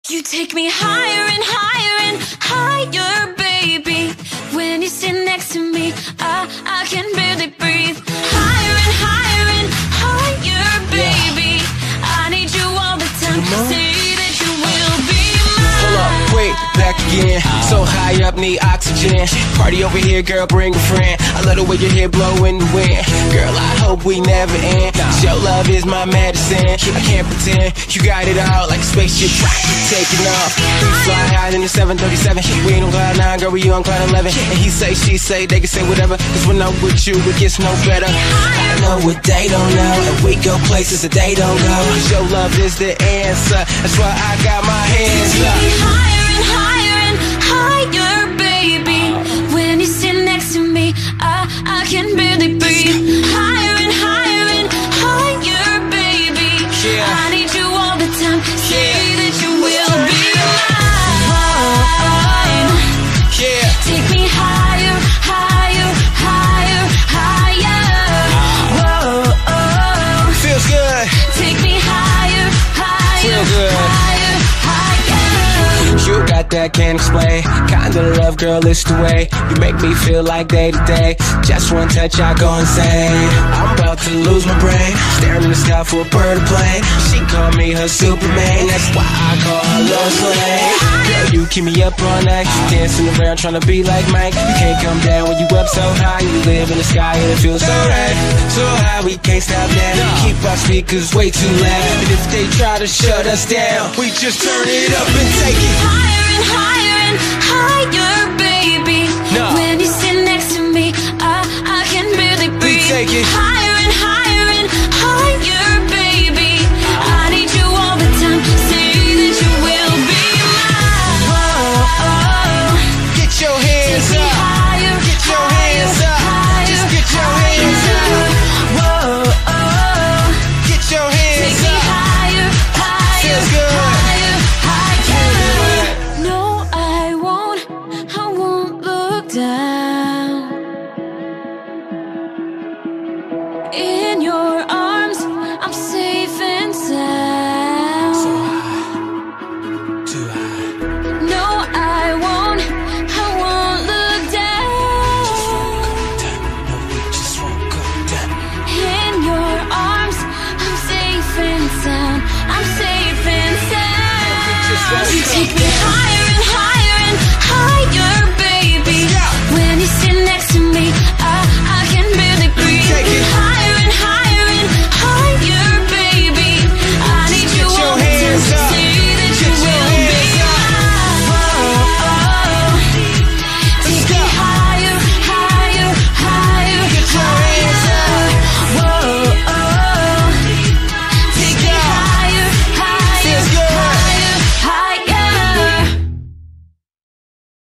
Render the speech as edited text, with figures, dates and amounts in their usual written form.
You take me higher and higher and higher, baby. When you sit next to me, I can barely breathe. Higher and higher and higher, baby. I need you all the time. Say that you will be mine. Hold up, wait, back again. So high up, need oxygen. Party over here, girl, bring a friend. I love the way your hair blow in the wind. Girl, I hope we never end. Your love is my medicine. I can't pretend you got it all like a spaceship. Taking off, we fly high in the 737. We ain't on cloud 9, girl, we on cloud 11. And he say, she say, they can say whatever. Cause when I'm with you, it gets no better. I know what they don't know, and we go places that they don't go. Cause your love is the answer. That's why I got my hands up. Take me higher and higher and higher, baby. When you sit next to me, I can barely breathe. Higher and higher and higher, baby. I need you all the time. Say that you will be mine. Take me higher, higher, higher, higher. Whoa, feels good. Take me higher, higher, feel good. Higher, higher. You got that, can't explain. Kind of love, girl, it's the way you make me feel like day to day. Just one touch, I go insane. I'm about to lose my brain, staring in the sky for a bird to plane. She call me her Superman, that's why I call her Lois Lane. Girl, you keep me up all night, dancing around trying to be like Mike. You can't come down when you up so high. You live in the sky and it feels so right. So high, we can't stop now. Keep our speakers way too loud, and if they try to shut us down, we just turn it up and take it higher and higher and higher, baby. When you sit next to me, I can barely breathe. take it higher and higher.